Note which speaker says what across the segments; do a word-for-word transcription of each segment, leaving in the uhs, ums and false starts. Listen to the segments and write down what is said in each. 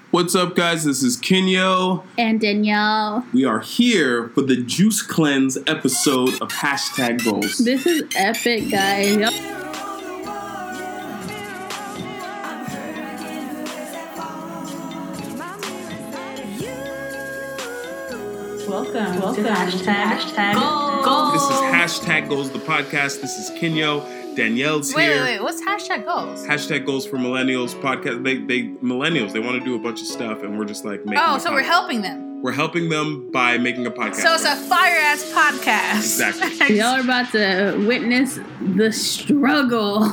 Speaker 1: What's up, guys? This is Kenyo.
Speaker 2: And Danielle.
Speaker 1: We are here for the Juice Cleanse episode of Hashtag Goals.
Speaker 2: This is epic, guys. Welcome, Welcome to hashtag, hashtag goals. goals.
Speaker 1: This is Hashtag Goals, the podcast. This is Kenyo. Danielle's
Speaker 3: wait,
Speaker 1: here.
Speaker 3: Wait, wait, what's Hashtag Goals?
Speaker 1: Hashtag Goals for Millennials podcast. They, they, millennials, they want to do a bunch of stuff, and we're just like making
Speaker 3: Oh,
Speaker 1: a
Speaker 3: so
Speaker 1: podcast.
Speaker 3: we're helping them.
Speaker 1: We're helping them by making a podcast.
Speaker 3: So it's a fire-ass podcast.
Speaker 1: Exactly.
Speaker 2: Y'all are about to witness the struggle.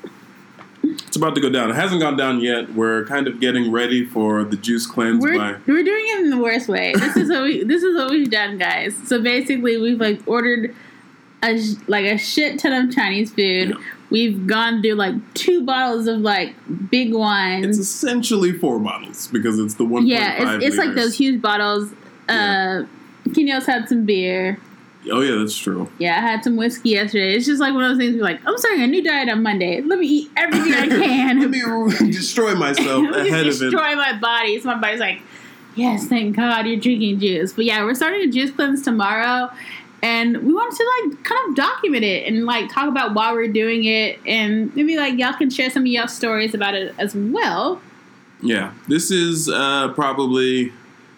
Speaker 1: It's about to go down. It hasn't gone down yet. We're kind of getting ready for the Juice Cleanse.
Speaker 2: We're,
Speaker 1: by...
Speaker 2: we're doing it in the worst way. This is what we. This is what we've done, guys. So basically, we've like ordered a like a shit ton of Chinese food.
Speaker 1: Yeah.
Speaker 2: We've gone through like two bottles of like big wines.
Speaker 1: It's essentially four bottles because it's the one.
Speaker 2: Yeah, it's, it's like those huge bottles.
Speaker 1: Yeah.
Speaker 2: Uh, Kenyo's had some beer.
Speaker 1: Oh yeah, that's true.
Speaker 2: Yeah, I had some whiskey yesterday. It's just like one of those things where like, I'm starting a new diet on Monday. Let me eat everything I can.
Speaker 1: Let me destroy myself
Speaker 2: Let me
Speaker 1: ahead
Speaker 2: just
Speaker 1: of it.
Speaker 2: destroy my body. So my body's like, yes, thank God you're drinking juice. But yeah, we're starting a juice cleanse tomorrow. And we wanted to like kind of document it and like talk about why we're doing it. And maybe like y'all can share some of y'all stories about it as well.
Speaker 1: Yeah, this is uh, probably...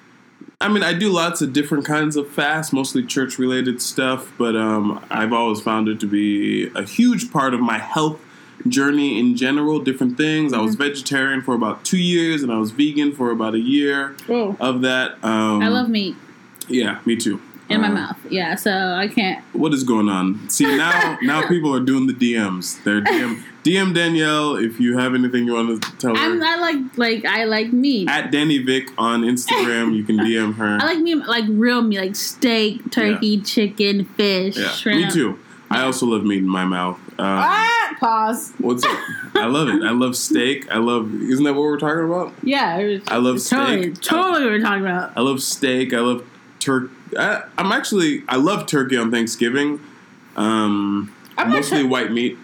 Speaker 1: I mean, I do lots of different kinds of fasts, mostly church-related stuff, but um, I've always found it to be a huge part of my health journey in general, different things. Mm-hmm. I was vegetarian for about two years, and I was vegan for about a year
Speaker 2: oh.
Speaker 1: of that. Um,
Speaker 2: I love meat.
Speaker 1: Yeah, me too.
Speaker 2: In my
Speaker 1: uh,
Speaker 2: mouth, yeah, so I can't.
Speaker 1: What is going on? See, now now people are doing the D Ms. They're D M, D M Danielle if you have anything you want to tell her.
Speaker 2: I'm, I like, like, I like meat.
Speaker 1: At Danny Vic on Instagram, you can D M her.
Speaker 2: I like meat, like real meat, like steak, turkey,
Speaker 1: Yeah.
Speaker 2: chicken, fish,
Speaker 1: Yeah,
Speaker 2: shrimp.
Speaker 1: me too. I also love meat in my mouth. Um,
Speaker 3: Ah, pause.
Speaker 1: What's it? I love it. I love steak. I love. Isn't that what we're talking about?
Speaker 2: Yeah, it was,
Speaker 1: I love
Speaker 2: totally,
Speaker 1: steak.
Speaker 2: Totally, what we're talking about.
Speaker 1: I love steak. I love turkey. I'm actually. I love turkey on Thanksgiving. Um,
Speaker 2: I'm
Speaker 1: mostly
Speaker 2: tur-
Speaker 1: white meat.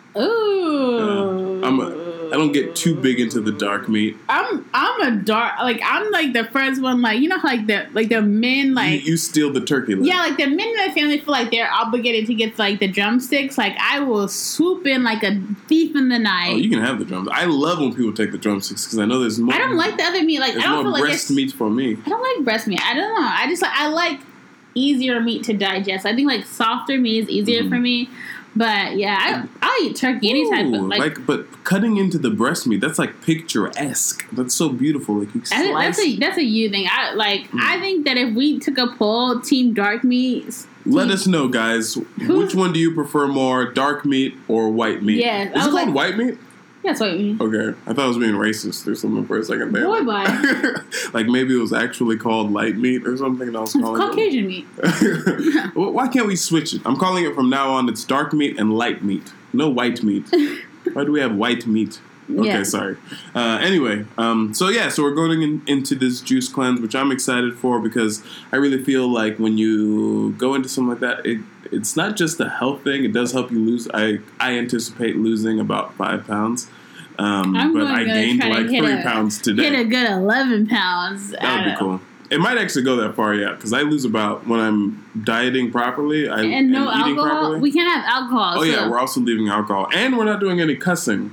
Speaker 2: Ooh,
Speaker 1: Uh, I'm. A, I don't get too big into the dark meat.
Speaker 2: I'm. I'm a dark. Like I'm like the first one. Like you know, how, like the like the men. Like
Speaker 1: you, you steal the turkey leg.
Speaker 2: yeah, like the men in my family feel like they're obligated to get like the drumsticks. Like I will swoop in like a thief in the night.
Speaker 1: Oh, you can have the drums. I love when people take the drumsticks because I know there's more.
Speaker 2: I don't like the other meat. Like I
Speaker 1: There's
Speaker 2: don't
Speaker 1: more
Speaker 2: feel like
Speaker 1: breast
Speaker 2: it's,
Speaker 1: meat for me.
Speaker 2: I don't like breast meat. I don't know. I just like I like easier meat to digest. I think like softer meat is easier
Speaker 1: Mm-hmm.
Speaker 2: for me. But yeah, I, I'll eat turkey anytime. But
Speaker 1: Ooh,
Speaker 2: like,
Speaker 1: like, but cutting into the breast meat, that's like picturesque. That's so beautiful. Like you
Speaker 2: I think
Speaker 1: slice.
Speaker 2: that's a that's a you thing. I like.
Speaker 1: Mm.
Speaker 2: I think that if we took a poll, team dark meats.
Speaker 1: Let us know, guys.
Speaker 2: Who-
Speaker 1: Which one do you prefer more, dark meat or white meat?
Speaker 2: Yes, I
Speaker 1: Is it
Speaker 2: was
Speaker 1: called
Speaker 2: like-
Speaker 1: white meat?
Speaker 2: That's what I mean.
Speaker 1: Okay, I thought I was being racist or something for a second there.
Speaker 2: Boy,
Speaker 1: like, like maybe it was actually called light meat or something. And I was
Speaker 2: It's
Speaker 1: calling
Speaker 2: Caucasian meat.
Speaker 1: it. Well, why can't we switch it? I'm calling it from now on. It's dark meat and light meat. No white meat. Why do we have white meat? Okay,
Speaker 2: Yeah.
Speaker 1: sorry. Uh, anyway, um, so yeah, so we're going in, into this juice cleanse, which I'm excited for because I really feel like when you go into something like that, it it's not just a health thing. It does help you lose. I I anticipate losing about five pounds. Um,
Speaker 2: I'm
Speaker 1: but
Speaker 2: going
Speaker 1: I
Speaker 2: to
Speaker 1: gained
Speaker 2: try to
Speaker 1: like
Speaker 2: hit
Speaker 1: three
Speaker 2: a-
Speaker 1: pounds today.
Speaker 2: Hit a good eleven pounds.
Speaker 1: That would be cool. It might actually go that far, yeah, because I lose about when I'm dieting properly. I,
Speaker 2: And no
Speaker 1: and eating
Speaker 2: alcohol.
Speaker 1: properly.
Speaker 2: We can't have alcohol.
Speaker 1: Oh
Speaker 2: so.
Speaker 1: yeah, we're also leaving alcohol, and we're not doing any cussing.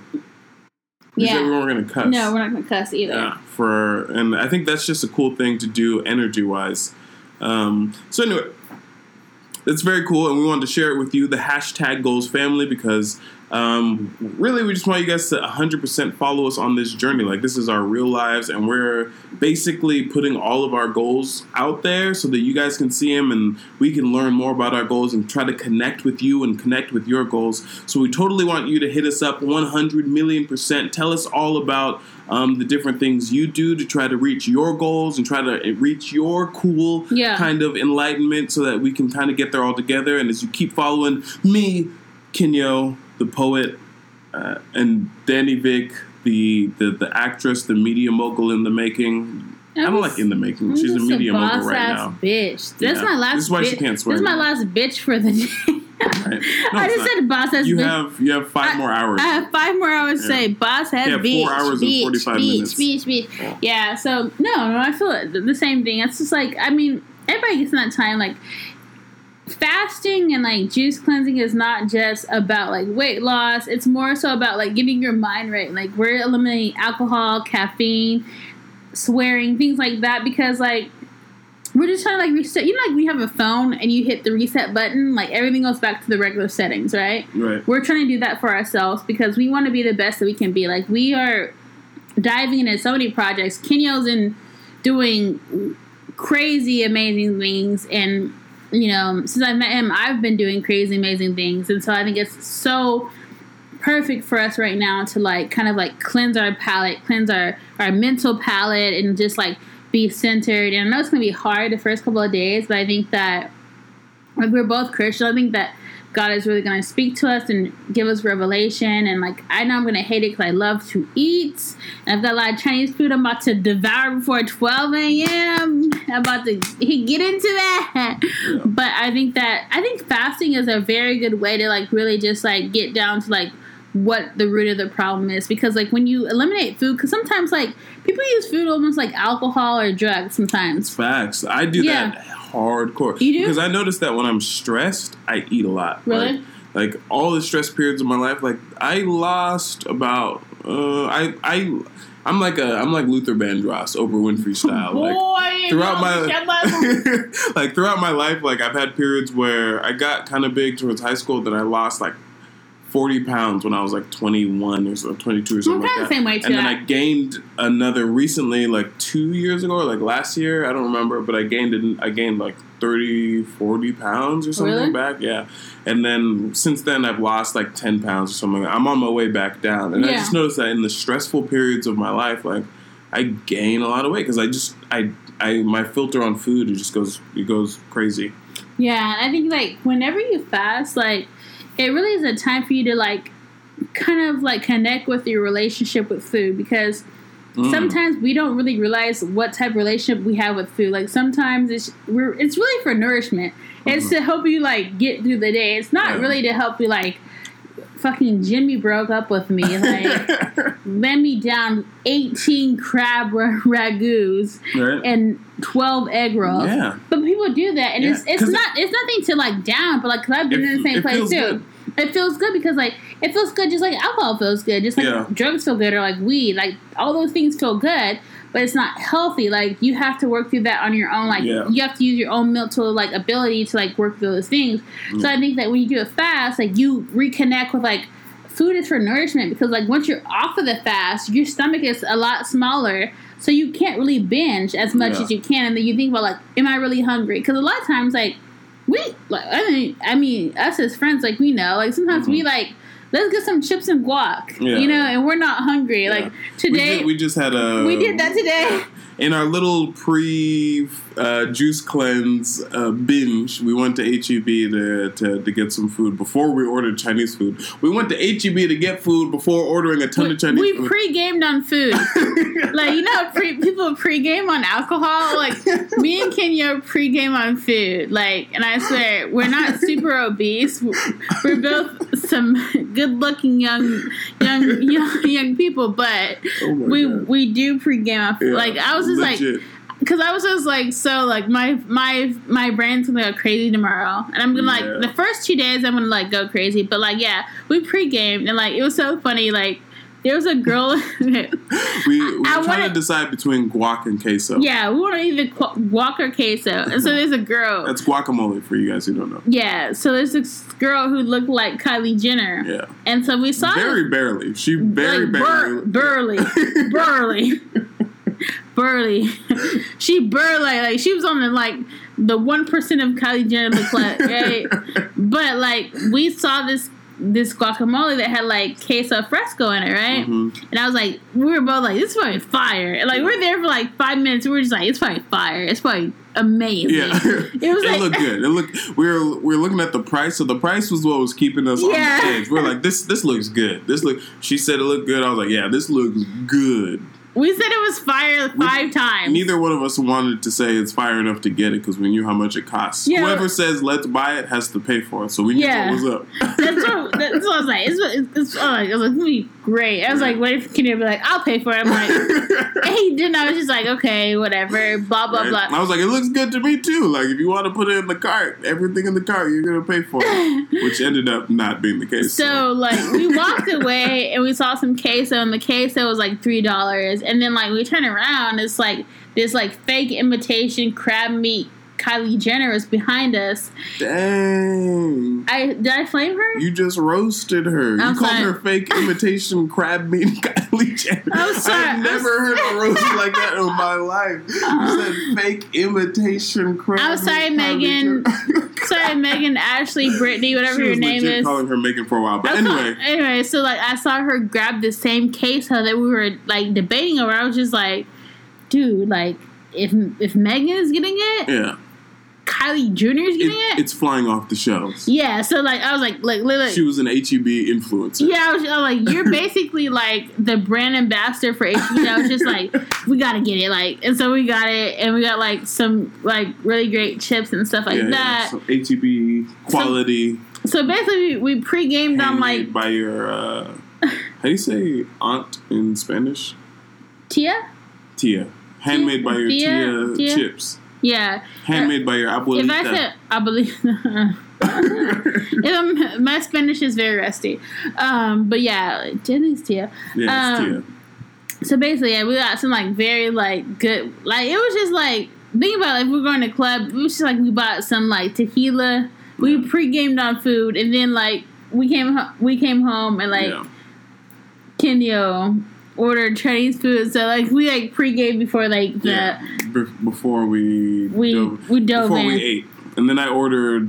Speaker 1: We
Speaker 2: Yeah.
Speaker 1: said we weren't going to cuss.
Speaker 2: No, we're not going to cuss either.
Speaker 1: Yeah, for and I think that's just a cool thing to do energy wise. Um, so anyway, it's very cool, and we wanted to share it with you, the Hashtag Goals family, because um, really we just want you guys to one hundred percent follow us on this journey. Like this is our real lives, and we're basically putting all of our goals out there so that you guys can see them and we can learn more about our goals and try to connect with you and connect with your goals. So we totally want you to hit us up one hundred million percent. Tell us all about um, the different things you do to try to reach your goals and try to reach your cool
Speaker 2: Yeah.
Speaker 1: kind of enlightenment so that we can kind of get there all together. And as you keep following me, Kenyo, the poet, uh, and Danny Vic, the, the the actress, the media mogul in the making. I don't like in the making.
Speaker 2: I'm
Speaker 1: She's a
Speaker 2: just
Speaker 1: media mogul
Speaker 2: boss
Speaker 1: right
Speaker 2: ass
Speaker 1: now.
Speaker 2: Bitch. That's
Speaker 1: Yeah.
Speaker 2: my last.
Speaker 1: This is why
Speaker 2: bi-
Speaker 1: she can't swear
Speaker 2: This is my
Speaker 1: anymore.
Speaker 2: last bitch for the day.
Speaker 1: Right. No,
Speaker 2: I
Speaker 1: it's
Speaker 2: just
Speaker 1: not.
Speaker 2: said boss has
Speaker 1: You
Speaker 2: bitch.
Speaker 1: have you have five
Speaker 2: I,
Speaker 1: more hours.
Speaker 2: I have five more hours to
Speaker 1: Yeah.
Speaker 2: say boss has
Speaker 1: Yeah,
Speaker 2: bitch.
Speaker 1: four hours and
Speaker 2: bitch,
Speaker 1: forty-five
Speaker 2: bitch,
Speaker 1: minutes.
Speaker 2: Bitch, bitch, bitch. Yeah, so no, no, I feel it, the same thing. It's just like, I mean, everybody gets in that time, like, fasting and like juice cleansing is not just about like weight loss. It's more so about like getting your mind right. Like, we're eliminating alcohol, caffeine, swearing, things like that, because like we're just trying to like reset. You know, like we have a phone and you hit the reset button, like everything goes back to the regular settings, right?
Speaker 1: Right.
Speaker 2: We're trying to do that for ourselves because we want to be the best that we can be. Like, we are diving into so many projects. Kenyo's in doing crazy, amazing things, and you know, since I met him, I've been doing crazy, amazing things, and so I think it's so perfect for us right now to like kind of like cleanse our palate, cleanse our our mental palate, and just like be centered. And I know it's gonna be hard the first couple of days, but I think that like we're both Christian. I think that God is really gonna speak to us and give us revelation. And like, I know I'm gonna hate it because I love to eat, and I've got a lot of Chinese food I'm about to devour before twelve a.m. I'm about to get into that.
Speaker 1: Yeah.
Speaker 2: But I think that I think fasting is a very good way to like really just like get down to like what the root of the problem is, because like when you eliminate food, because sometimes like people use food almost like alcohol or drugs sometimes.
Speaker 1: Facts. I do
Speaker 2: Yeah.
Speaker 1: that hardcore.
Speaker 2: You do?
Speaker 1: Because I noticed that when I'm stressed, I eat a lot.
Speaker 2: Really?
Speaker 1: Like, like all the stress periods of my life, like I lost about uh I I I'm like a I'm like Luther Vandross, Oprah Winfrey style.
Speaker 2: Boy,
Speaker 1: like throughout
Speaker 2: no,
Speaker 1: my like throughout my life, like I've had periods where I got kind of big towards high school, that I lost like forty pounds when I was like twenty-one or so, twenty-two or something
Speaker 2: I'm
Speaker 1: like
Speaker 2: kinda
Speaker 1: that.
Speaker 2: the same way too.
Speaker 1: And then I gained another recently, like two years ago, or like last year, I don't remember, but I gained it, I gained like thirty, forty pounds or something
Speaker 2: Really?
Speaker 1: back, yeah. And then since then, I've lost like ten pounds or something. I'm on my way back down, and I
Speaker 2: Yeah.
Speaker 1: just noticed that in the stressful periods of my life, like I gain a lot of weight because I just I I my filter on food it just goes it goes crazy.
Speaker 2: Yeah, I think like whenever you fast, like it really is a time for you to like kind of like connect with your relationship with food, because
Speaker 1: Mm.
Speaker 2: sometimes we don't really realize what type of relationship we have with food. Like sometimes it's we're it's really for nourishment. It's to help you like get through the day. It's not
Speaker 1: Yeah.
Speaker 2: really to help you like fucking Jimmy broke up with me. Like lend me down eighteen crab ra- ragouts
Speaker 1: Right.
Speaker 2: and twelve egg rolls.
Speaker 1: Yeah.
Speaker 2: But people do that, and
Speaker 1: Yeah,
Speaker 2: it's it's
Speaker 1: 'cause
Speaker 2: not it's nothing to like down, but like, cause I've been
Speaker 1: It-
Speaker 2: in the same
Speaker 1: it
Speaker 2: place
Speaker 1: feels
Speaker 2: too.
Speaker 1: good.
Speaker 2: It feels good because like it feels good, just like alcohol feels good, just like
Speaker 1: Yeah.
Speaker 2: drugs feel good, or like weed, like all those things feel good, but it's not healthy. Like you have to work through that on your own. Like
Speaker 1: Yeah.
Speaker 2: you have to use your own mental like ability to like work through those things. So I think that when you do a fast, like you reconnect with like food is for nourishment, because like once you're off of the fast, your stomach is a lot smaller, so you can't really binge as much
Speaker 1: Yeah.
Speaker 2: as you can, and then you think about like, am I really hungry? Because a lot of times like we like I mean I mean us as friends, like we know like sometimes we like let's get some chips and guac,
Speaker 1: Yeah.
Speaker 2: you know, and we're not hungry.
Speaker 1: Yeah.
Speaker 2: Like
Speaker 1: We
Speaker 2: today
Speaker 1: did, we just had a
Speaker 2: we did that today.
Speaker 1: in our little pre uh, juice cleanse uh, binge. We went to H E B to, to to get some food before we ordered Chinese food. We went to H E B to get food before ordering a ton
Speaker 2: We,
Speaker 1: of Chinese
Speaker 2: we
Speaker 1: food.
Speaker 2: pre-gamed on food. Like, you know, pre- people pre-game on alcohol. Like, me and Kenya pre-game on food. Like, and I swear, we're not super obese. We're both some good-looking young, young, young, young people, but
Speaker 1: Oh my
Speaker 2: we
Speaker 1: God.
Speaker 2: we do pre-game on food.
Speaker 1: Yeah,
Speaker 2: Like, I was just
Speaker 1: legit.
Speaker 2: like. Because I was just like, so like my my my brain's gonna go crazy tomorrow, and I'm gonna
Speaker 1: Yeah.
Speaker 2: like the first two days I'm gonna like go crazy, but like yeah, we pre-gamed, and like it was so funny. Like there was a girl.
Speaker 1: we we were
Speaker 2: I
Speaker 1: trying
Speaker 2: wanna-
Speaker 1: to decide between guac and queso.
Speaker 2: Yeah, we want to either qu- guac or queso, and so there's a girl.
Speaker 1: That's guacamole for you guys who don't know.
Speaker 2: Yeah, so there's this girl who looked like Kylie Jenner.
Speaker 1: Yeah.
Speaker 2: And so we saw
Speaker 1: Very
Speaker 2: this,
Speaker 1: barely. She very
Speaker 2: like, bur-
Speaker 1: barely.
Speaker 2: burly, burly, burly. She burly, like she was on the like the one percent of Kylie Jenner look like, right? But like we saw this this guacamole that had like queso fresco in it, right?
Speaker 1: Mhm.
Speaker 2: And I was like, we were both like, this is probably fire. And like we we're there for like five minutes. We were just like, it's probably fire. It's probably amazing.
Speaker 1: Yeah,
Speaker 2: It was
Speaker 1: it
Speaker 2: like,
Speaker 1: looked good. It looked. We were we were looking at the price, so the price was what was keeping us
Speaker 2: Yeah.
Speaker 1: on the edge. We are like, this this looks good. This look. She said it looked good. I was like, yeah, this looks good.
Speaker 2: we said it was fire five times.
Speaker 1: neither one of us wanted to say it's fire enough to get it because we knew how much it costs.
Speaker 2: Yeah.
Speaker 1: Whoever says let's buy it has to pay for it, so we knew
Speaker 2: Yeah.
Speaker 1: what was up.
Speaker 2: That's what, that's what I was like. It's, it's, it's, oh, like, I was like, it's gonna be great. I was like, what if Kenny would be like, I'll pay for it? I'm like, and he didn't. I was just like, okay, whatever, blah, blah,
Speaker 1: Right?
Speaker 2: blah.
Speaker 1: And I was like, it looks good to me too. Like, if you want to put it in the cart, everything in the cart, you're going to pay for it. Which ended up not being the case.
Speaker 2: So,
Speaker 1: So,
Speaker 2: like, we walked away and we saw some queso, and the queso was like three dollars. And then, like, we turn around, it's like this, like, fake imitation crab meat Kylie Jenner was behind us.
Speaker 1: dang.
Speaker 2: I Did I flame her?
Speaker 1: You just roasted her.
Speaker 2: I'm
Speaker 1: you called
Speaker 2: sorry.
Speaker 1: her fake imitation crab meat Kylie Jenner.
Speaker 2: I'm sorry.
Speaker 1: I've never
Speaker 2: I'm
Speaker 1: heard a roast like that in my life. You said fake imitation crab
Speaker 2: I'm sorry,
Speaker 1: meat Kylie
Speaker 2: Megan.
Speaker 1: Jenner.
Speaker 2: Sorry, Megan, Ashley, Brittany, whatever
Speaker 1: She
Speaker 2: your
Speaker 1: was
Speaker 2: name
Speaker 1: legit
Speaker 2: is.
Speaker 1: calling her Megan for a while. But
Speaker 2: I was call-
Speaker 1: anyway.
Speaker 2: anyway, so like I saw her grab the same queso that we were like debating over. I was just like, dude, like if if Megan is getting it,
Speaker 1: Yeah.
Speaker 2: Kylie Junior is getting
Speaker 1: It,
Speaker 2: it.
Speaker 1: it's flying off the shelves.
Speaker 2: Yeah, so like I was like, like literally.
Speaker 1: She was an H E B influencer.
Speaker 2: Yeah, I was, I was like, you're basically like the brand ambassador for H E B. I was just like, we gotta get it, like, and so we got it, and we got like some like really great chips and stuff like
Speaker 1: yeah,
Speaker 2: that.
Speaker 1: Yeah. So H E B quality.
Speaker 2: So basically, we pre-gamed on
Speaker 1: handmade
Speaker 2: like
Speaker 1: by your uh, how do you say aunt in Spanish?
Speaker 2: Tia.
Speaker 1: Tia. Handmade by your
Speaker 2: Tia?
Speaker 1: tia,
Speaker 2: Tia?
Speaker 1: chips.
Speaker 2: Yeah.
Speaker 1: Handmade by your abuelita.
Speaker 2: If I said I believe, if I'm, my Spanish is very rusty. Um, but yeah, Jenny's Tia.
Speaker 1: yeah, it's
Speaker 2: um, So basically, yeah, we got some like very like good, like it was just like think about it, if we're going to club, it was just like we bought some like tequila, we
Speaker 1: Yeah.
Speaker 2: pre-gamed on food, and then like we came ho- we came home and like
Speaker 1: yeah.
Speaker 2: Kenyo ordered Chinese food, so like we like pre-game before like the
Speaker 1: yeah. Be- before we
Speaker 2: we
Speaker 1: dove,
Speaker 2: we dove
Speaker 1: before
Speaker 2: in.
Speaker 1: we ate, and then I ordered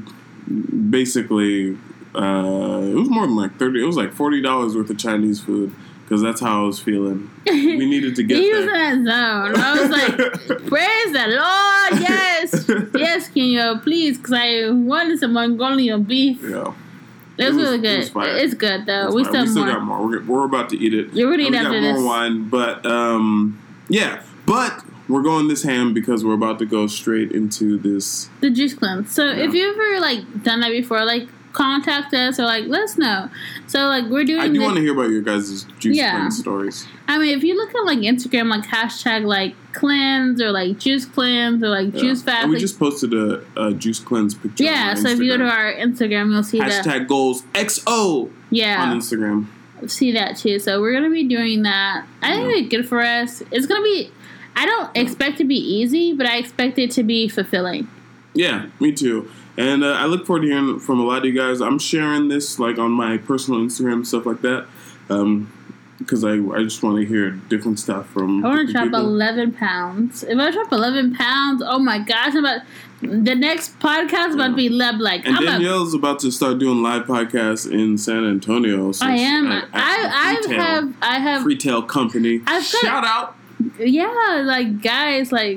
Speaker 1: basically uh, it was more than like thirty. It was like forty dollars worth of Chinese food because that's how I was feeling. We needed to get
Speaker 2: He was
Speaker 1: there.
Speaker 2: in that zone. I was like, praise the Lord, yes, yes, Kenyo, please, because I wanted some Mongolian beef.
Speaker 1: Yeah.
Speaker 2: It was,
Speaker 1: It was-
Speaker 2: really
Speaker 1: it
Speaker 2: good.
Speaker 1: was fire.
Speaker 2: It's good though.
Speaker 1: That's
Speaker 2: We
Speaker 1: fine.
Speaker 2: still,
Speaker 1: we still
Speaker 2: more.
Speaker 1: got more. We're, we're about to eat it.
Speaker 2: You're gonna
Speaker 1: And
Speaker 2: eat
Speaker 1: we
Speaker 2: after
Speaker 1: got more
Speaker 2: this.
Speaker 1: wine, but um, yeah. But we're going this ham because we're about to go straight into this.
Speaker 2: The juice cleanse. So
Speaker 1: Yeah.
Speaker 2: if you've ever like done that before, like contact us or like let us know. So like we're doing.
Speaker 1: I do
Speaker 2: this-
Speaker 1: want to hear about your guys' juice
Speaker 2: Yeah.
Speaker 1: cleanse stories.
Speaker 2: I mean, if you look at like Instagram, like hashtag like cleanse or like juice cleanse or like
Speaker 1: Yeah.
Speaker 2: juice fast.
Speaker 1: And we
Speaker 2: like,
Speaker 1: just posted a, a juice cleanse picture.
Speaker 2: yeah.
Speaker 1: on
Speaker 2: So if you go to
Speaker 1: Instagram.
Speaker 2: our Instagram, you'll see that.
Speaker 1: hashtag goals X O
Speaker 2: Yeah.
Speaker 1: on Instagram.
Speaker 2: See that too. So we're gonna be doing that. I think
Speaker 1: Yeah.
Speaker 2: it'll be good for us. It's gonna be. I don't expect it to be easy, but I expect it to be fulfilling.
Speaker 1: Yeah, me too. And uh, I look forward to hearing from a lot of you guys. I'm sharing this like on my personal Instagram and stuff like that. Um, because I, I just want to hear different stuff from
Speaker 2: I want to
Speaker 1: different
Speaker 2: drop
Speaker 1: people.
Speaker 2: eleven pounds. If I drop eleven pounds, oh my gosh! I'm about the next podcast is about to be leb like
Speaker 1: And
Speaker 2: I'm about,
Speaker 1: Danielle's about to start doing live podcasts in San Antonio. So
Speaker 2: I am.
Speaker 1: at- at
Speaker 2: I I
Speaker 1: Freetail-
Speaker 2: have I have
Speaker 1: Freetail Company.
Speaker 2: I've got-
Speaker 1: Shout out.
Speaker 2: yeah like guys like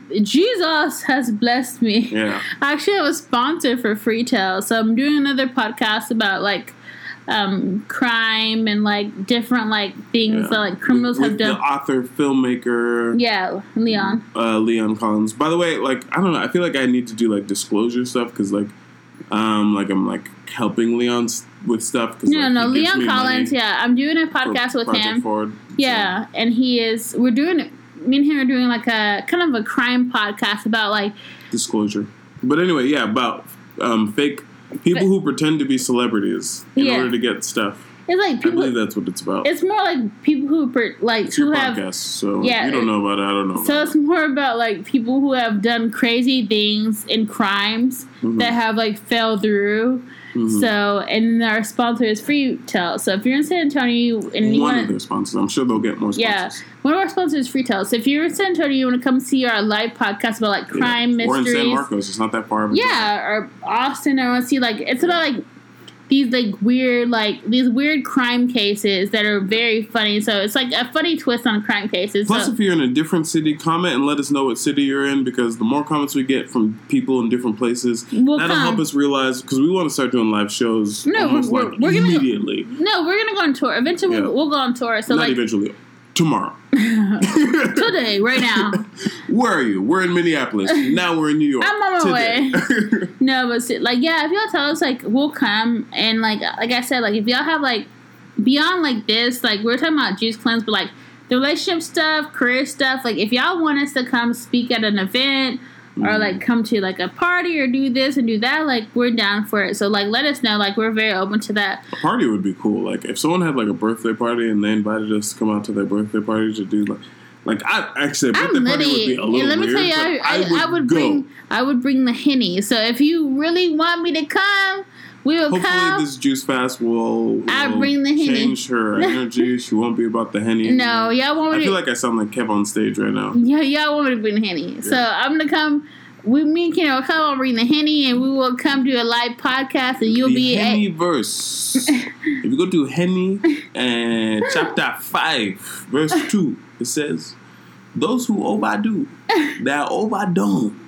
Speaker 2: Jesus has blessed me.
Speaker 1: Yeah.
Speaker 2: Actually, I was sponsored for Freetail, so I'm doing another podcast about like um, crime and like different like things
Speaker 1: Yeah.
Speaker 2: that like criminals
Speaker 1: with,
Speaker 2: have
Speaker 1: with
Speaker 2: done.
Speaker 1: the author, filmmaker,
Speaker 2: Yeah, Leon.
Speaker 1: uh, Leon Collins. By the way, like I don't know, I feel like I need to do like disclosure stuff because like, um, like I'm like helping Leon s- with stuff. Cause,
Speaker 2: No,
Speaker 1: like,
Speaker 2: no,
Speaker 1: he gives
Speaker 2: Leon
Speaker 1: me
Speaker 2: Collins.
Speaker 1: money
Speaker 2: Yeah, I'm doing a
Speaker 1: for
Speaker 2: podcast with
Speaker 1: Project
Speaker 2: him.
Speaker 1: Forward,
Speaker 2: Yeah, and he is. We're doing. Me and him are doing like a kind of a crime podcast about like.
Speaker 1: so disclosure. But anyway, yeah, about um, fake people who pretend to be celebrities in
Speaker 2: Yeah.
Speaker 1: order to get stuff.
Speaker 2: It's like
Speaker 1: I
Speaker 2: people.
Speaker 1: believe that's what it's about.
Speaker 2: It's more like people who per, like
Speaker 1: It's
Speaker 2: who
Speaker 1: your
Speaker 2: have.
Speaker 1: podcast, so
Speaker 2: yeah,
Speaker 1: you don't know about it. I don't know.
Speaker 2: So
Speaker 1: about
Speaker 2: it's more about like people who have done crazy things and crimes
Speaker 1: Mhm.
Speaker 2: that have like fell through.
Speaker 1: Mhm.
Speaker 2: So and our sponsor is Freetail. So if you're in San Antonio and you
Speaker 1: one
Speaker 2: want
Speaker 1: of their sponsors. I'm sure they'll get more sponsors.
Speaker 2: yeah, one of our sponsors is Freetail. So if you're in San Antonio, you want to come see our live podcast about like crime
Speaker 1: Yeah. Or in
Speaker 2: mysteries.
Speaker 1: San Marcos. It's not that far of a
Speaker 2: Yeah, or Austin. I want to see like it's about like these like weird like these weird crime cases that are very funny. So it's like a funny twist on crime cases.
Speaker 1: Plus,
Speaker 2: so,
Speaker 1: if you're in a different city, comment and let us know what city you're in because the more comments we get from people in different places,
Speaker 2: We'll
Speaker 1: that'll
Speaker 2: come.
Speaker 1: help us realize because we want to start doing live shows
Speaker 2: No,
Speaker 1: almost
Speaker 2: we're-
Speaker 1: like
Speaker 2: we're gonna-
Speaker 1: immediately.
Speaker 2: no, we're gonna go on tour. Eventually,
Speaker 1: Yeah.
Speaker 2: we'll, we'll go on tour. So
Speaker 1: Not
Speaker 2: like
Speaker 1: eventually. Tomorrow.
Speaker 2: today, right now.
Speaker 1: Where are you? We're in Minneapolis. Now we're in New York.
Speaker 2: I'm on my
Speaker 1: today.
Speaker 2: way. No, but see, like, yeah, if y'all tell us, like, we'll come. And, like, like I said, like, if y'all have, like, beyond, like, this, like, we're talking about Juice Cleanse, but, like, the relationship stuff, career stuff, like, if y'all want us to come speak at an event or, like, come to, like, a party or do this and do that, like, we're down for it. So, like, let us know. Like, we're very open to that.
Speaker 1: A party would be cool. Like, if someone had, like, a birthday party and they invited us to come out to their birthday party to do, like, like I actually, a birthday
Speaker 2: I'm
Speaker 1: party would be a little
Speaker 2: and let me
Speaker 1: weird,
Speaker 2: tell you, I, I,
Speaker 1: I, would,
Speaker 2: I would
Speaker 1: go.
Speaker 2: bring, I would bring the Henny. So, if you really want me to come, we will
Speaker 1: Hopefully
Speaker 2: come.
Speaker 1: this juice fast will, will
Speaker 2: I'll bring the Henny.
Speaker 1: change her energy. She won't be about the Henny anymore.
Speaker 2: No, y'all want me
Speaker 1: I
Speaker 2: to...
Speaker 1: feel like I sound like Kev on stage right now.
Speaker 2: Yeah, y'all want me to bring the Henny. Yeah. So, I'm going to come... We, me and Ken will come on, bring the Henny, and we will come do a live podcast, and you'll
Speaker 1: the
Speaker 2: be...
Speaker 1: Henny
Speaker 2: a-
Speaker 1: verse. If you go to Henny and chapter five, verse two, it says, those who overdo, they are overdone.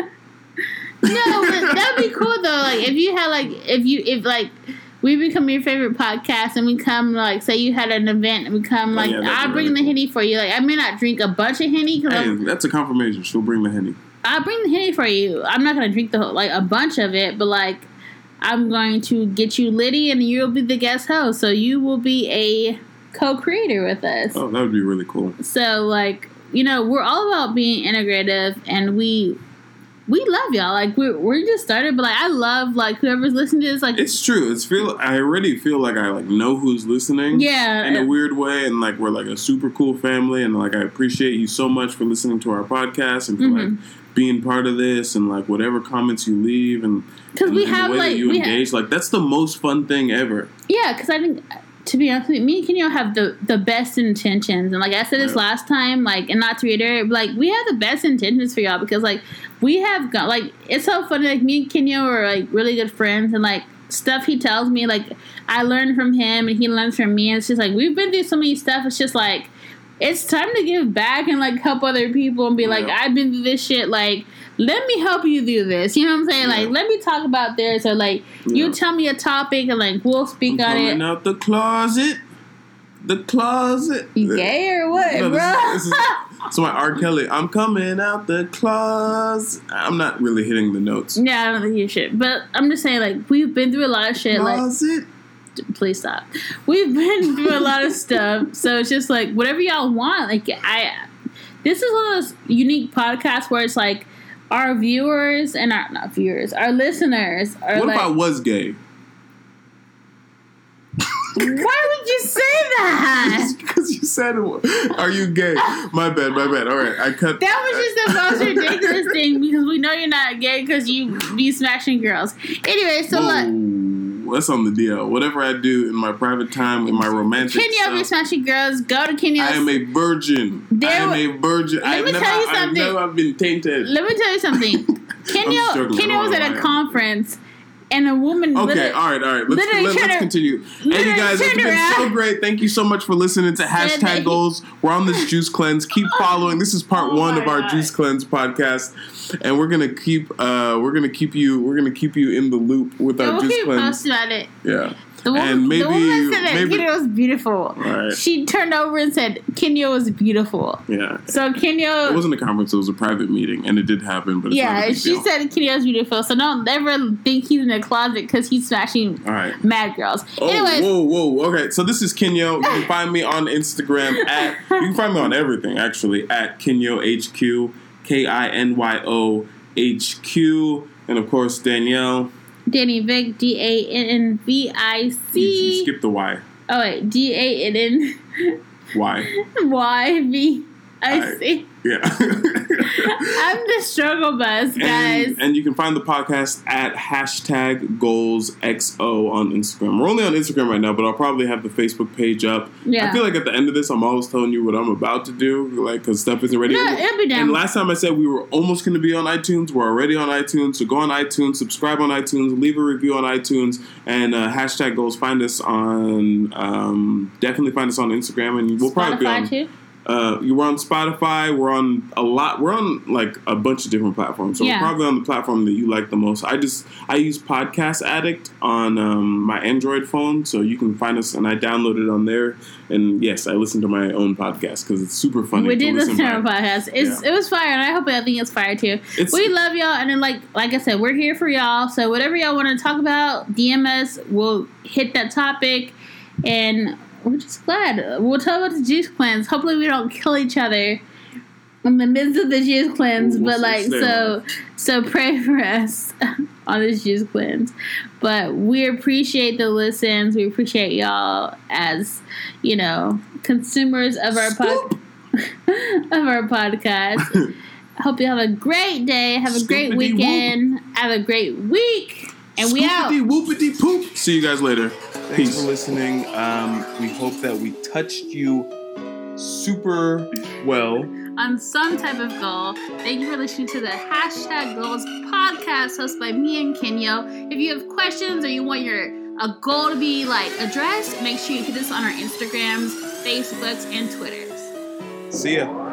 Speaker 2: No, but that'd be cool, though. Like, if you had, like... If you... If, like... We become your favorite podcast, and we come, like, say you had an event, and we come, like,
Speaker 1: oh, yeah,
Speaker 2: I'll bring
Speaker 1: really
Speaker 2: the
Speaker 1: cool.
Speaker 2: Henny for you. Like, I may not drink a bunch of Henny, because
Speaker 1: Hey, that's a confirmation. She'll bring the Henny.
Speaker 2: I'll bring the Henny for you. I'm not going to drink the whole, like, a bunch of it, but, like, I'm going to get you Liddy, and you'll be the guest host, so you will be a co-creator with us.
Speaker 1: Oh, that would be really cool.
Speaker 2: So, like, you know, we're all about being integrative, and we... We love y'all. Like, we're, we're just started, but, like, I love, like, whoever's listening to this. Like,
Speaker 1: it's true. It's feel. I already feel like I, like, know who's listening.
Speaker 2: Yeah.
Speaker 1: In a weird way. And, like, we're, like, a super cool family. And, like, I appreciate you so much for listening to our podcast and for,
Speaker 2: Mm-hmm.
Speaker 1: like, being part of this and, like, whatever comments you leave and,
Speaker 2: because we
Speaker 1: and
Speaker 2: have,
Speaker 1: the way
Speaker 2: like,
Speaker 1: that you
Speaker 2: we
Speaker 1: engage.
Speaker 2: ha-
Speaker 1: like, that's the most fun thing ever.
Speaker 2: yeah, because I think, to be honest with you, me and Kenyo have the, the best intentions. And, like, I said this
Speaker 1: Yeah.
Speaker 2: last time, like, and not to reiterate, but, like, we have the best intentions for y'all because, like, we have got, like, it's so funny, like, me and Kenyo are, like, really good friends, and, like, stuff he tells me, like, I learn from him, and he learns from me, and it's just, like, we've been through so many stuff, it's just, like, it's time to give back and, like, help other people and be, like,
Speaker 1: Yeah.
Speaker 2: I've been through this shit, like, let me help you do this, you know what I'm saying?
Speaker 1: Yeah.
Speaker 2: Like, let me talk about this, or, like,
Speaker 1: Yeah.
Speaker 2: you tell me a topic, and, like, we'll speak
Speaker 1: I'm
Speaker 2: on
Speaker 1: coming
Speaker 2: it.
Speaker 1: out the closet. The closet.
Speaker 2: You gay or what,
Speaker 1: No,
Speaker 2: bro?
Speaker 1: this is- this is- So my R. Kelly, I'm coming out the closet. I'm not really hitting the notes.
Speaker 2: Yeah, I don't think you should. But I'm just saying, like, we've been through a lot of shit.
Speaker 1: Closet.
Speaker 2: Like, please stop. We've been through a lot of stuff. So it's just like, whatever y'all want. Like, I, this is one of those unique podcasts where it's like, our viewers and our, not viewers, our listeners are
Speaker 1: What
Speaker 2: like,
Speaker 1: if I was gay?
Speaker 2: why would you say that?
Speaker 1: Because you said, "Are you gay?" My bad, my bad. All right, I cut.
Speaker 2: That was just the most ridiculous thing because we know you're not gay because you be smashing girls. Anyway, so look.
Speaker 1: Whoa, that's on the D L. Whatever I do in my private time, in my romantic
Speaker 2: Kenyo be
Speaker 1: stuff,
Speaker 2: smashing girls. Go to Kenyo's.
Speaker 1: I am a virgin.
Speaker 2: There
Speaker 1: I am
Speaker 2: w-
Speaker 1: a virgin.
Speaker 2: Let
Speaker 1: I've
Speaker 2: me
Speaker 1: never,
Speaker 2: tell you
Speaker 1: I've
Speaker 2: something.
Speaker 1: never been tainted.
Speaker 2: Let me tell you something. Kenyo,
Speaker 1: struggling.
Speaker 2: Kenyo was
Speaker 1: I don't
Speaker 2: at
Speaker 1: know
Speaker 2: a
Speaker 1: why.
Speaker 2: conference, and a woman.
Speaker 1: Okay,
Speaker 2: literally-
Speaker 1: all right, all right. Let's
Speaker 2: literally
Speaker 1: let,
Speaker 2: turned
Speaker 1: let's
Speaker 2: ar-
Speaker 1: continue. Hey,
Speaker 2: literally
Speaker 1: you guys, it's
Speaker 2: turned
Speaker 1: been
Speaker 2: around.
Speaker 1: so great. Thank you so much for listening to
Speaker 2: Said that
Speaker 1: Hashtag
Speaker 2: he-
Speaker 1: Goals. We're on this juice cleanse. Keep following. This is part
Speaker 2: Oh
Speaker 1: one
Speaker 2: my
Speaker 1: of our
Speaker 2: God.
Speaker 1: juice cleanse podcast, and we're gonna keep uh we're gonna keep you we're gonna keep you in the loop with our
Speaker 2: We'll
Speaker 1: juice
Speaker 2: keep
Speaker 1: cleanse.
Speaker 2: posted on it.
Speaker 1: Yeah.
Speaker 2: The woman,
Speaker 1: And maybe-
Speaker 2: the woman said that
Speaker 1: maybe-
Speaker 2: Kenyo was beautiful.
Speaker 1: Right.
Speaker 2: She turned over and said Kenyo was beautiful.
Speaker 1: Yeah.
Speaker 2: So Kenyo,
Speaker 1: It wasn't a conference. It was a private meeting, and it did happen. But it's not a
Speaker 2: yeah,
Speaker 1: big
Speaker 2: she
Speaker 1: deal.
Speaker 2: said Kenyo was beautiful. So don't ever think he's in a closet because he's smashing
Speaker 1: All right.
Speaker 2: mad girls.
Speaker 1: Oh,
Speaker 2: Anyways,
Speaker 1: whoa, whoa. Okay, so this is Kenyo. You can find me on Instagram at, you can find me on everything, actually, at Kenyo H Q, K I N Y O H Q. And, of course, Danielle.
Speaker 2: Danny Vic, D A N N V I
Speaker 1: You, you
Speaker 2: C.
Speaker 1: skip the Y.
Speaker 2: Oh wait, D A N N
Speaker 1: Y.
Speaker 2: Y V I C.
Speaker 1: Yeah.
Speaker 2: I'm the struggle bus, guys.
Speaker 1: And, and you can find the podcast at hashtag goals X O on Instagram. We're only on Instagram right now, but I'll probably have the Facebook page up.
Speaker 2: Yeah.
Speaker 1: I feel like at the end of this, I'm always telling you what I'm about to do, like, because stuff isn't ready.
Speaker 2: No, it'll be done.
Speaker 1: And last time I said we were almost going to be on iTunes. We're already on iTunes. So go on iTunes, subscribe on iTunes, leave a review on iTunes, and uh, hashtag goals. Find us on, um, definitely find us on Instagram, and we'll probably be
Speaker 2: Spotify
Speaker 1: on.
Speaker 2: too.
Speaker 1: Uh, you're on Spotify. We're on a lot. We're on like a bunch of different platforms. So
Speaker 2: Yeah.
Speaker 1: we're probably on the platform that you like the most. I just I use Podcast Addict on um, my Android phone, so you can find us. And I download it on there. And yes, I listen to my own podcast because it's super funny.
Speaker 2: We
Speaker 1: to
Speaker 2: did listen to our
Speaker 1: by.
Speaker 2: podcast. It's
Speaker 1: Yeah.
Speaker 2: it was fire, and I hope I think it's fire too.
Speaker 1: It's-
Speaker 2: we love y'all, and then like like I said, we're here for y'all. So whatever y'all want to talk about, D M us. We'll hit that topic, and we're just glad. We'll talk about the juice cleanse. Hopefully, we don't kill each other in the midst of the juice cleanse.
Speaker 1: We'll
Speaker 2: but like,
Speaker 1: stay
Speaker 2: so
Speaker 1: alive.
Speaker 2: so pray for us on this juice cleanse. But we appreciate the listens. We appreciate y'all as you know consumers of our pod- of our podcast. Hope you have a great day. Have a great
Speaker 1: Scoopity
Speaker 2: weekend. Have a great week. And we out.
Speaker 1: Scoopity whoopity poop. See you guys later.
Speaker 4: Thanks
Speaker 1: Peace.
Speaker 4: for listening. Um, we hope that we touched you super well.
Speaker 2: On some type of goal. Thank you for listening to the Hashtag Goals podcast hosted by me and Kenyo. If you have questions or you want your a goal to be like addressed, make sure you hit us on our Instagrams, Facebooks, and Twitters.
Speaker 4: See ya.